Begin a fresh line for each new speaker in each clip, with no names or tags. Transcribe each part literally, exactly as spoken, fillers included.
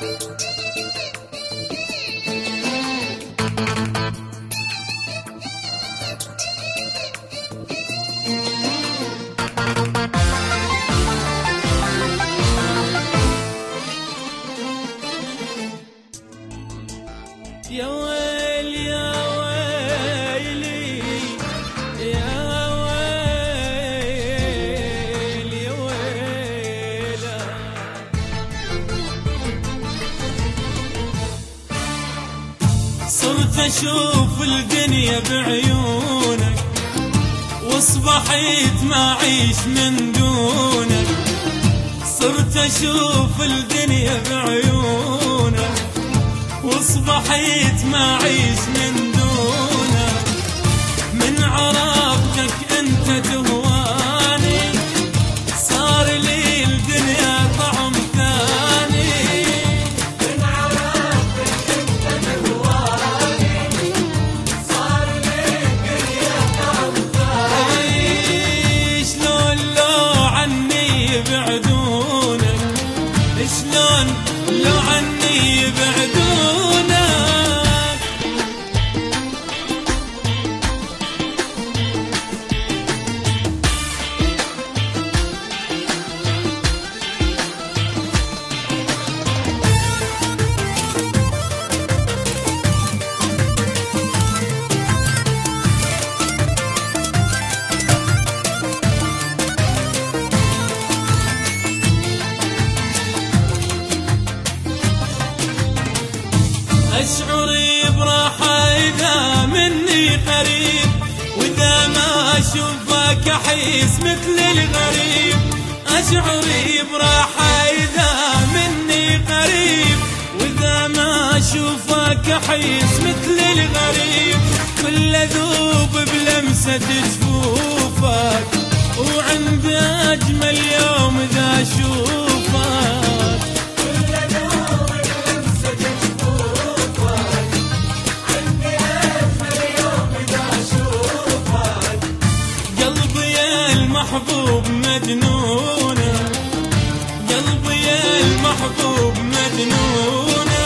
يا ويل يا ويلي يا ويل يا ويلا، صرت اشوف الدنيا بعيونك واصبحت ما اعيش من دونك. صرت اشوف الدنيا بعيونك واصبحت ما اعيش من دونك. من عرفتك انت تهواني صار لي الدنيا طعم ثاني. من عرفتك انت تهواني صار لي الدنيا طعم ثاني. شلون لو عني يبعدونك، شلون لو عني يبعدونك. أشعر براحة إذا مني قريب، وإذا ما أشوفك أحس مثل الغريب. أشعر براحة إذا مني قريب، وإذا ما أشوفك أحس مثل الغريب. كل ذوب بلمسة جفوفك، وعند أجمل يوم إذا أشوفك. محبوب مجنونة، قلبي يا المحبوب مجنونة.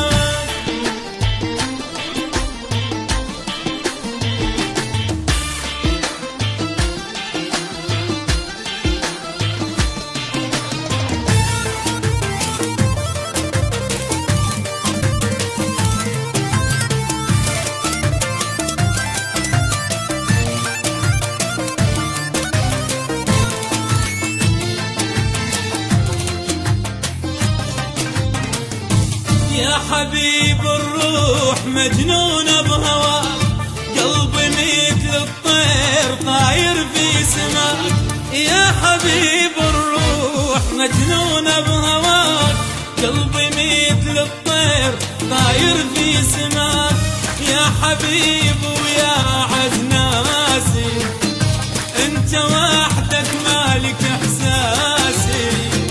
يا حبيب الروح مجنونة بهواك، قلبي مثل الطير طاير في سماك. يا حبيب الروح مجنونة بهواك، قلبي مثل الطير طاير في سماك. يا حبيب ويا أعز ناسي، انت وحدك مالك احساسي.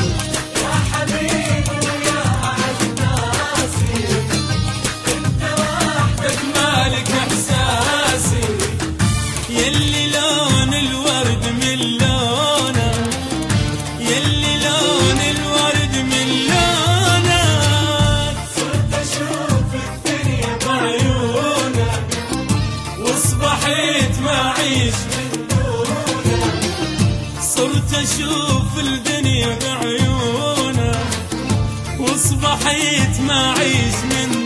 يلي لون الورد من لونه، يلي لون الورد من لونك. صرت اشوف الدنيا بعيونك واصبحت ما اعيش من دونك. صرت اشوف الدنيا بعيونك واصبحت ما اعيش من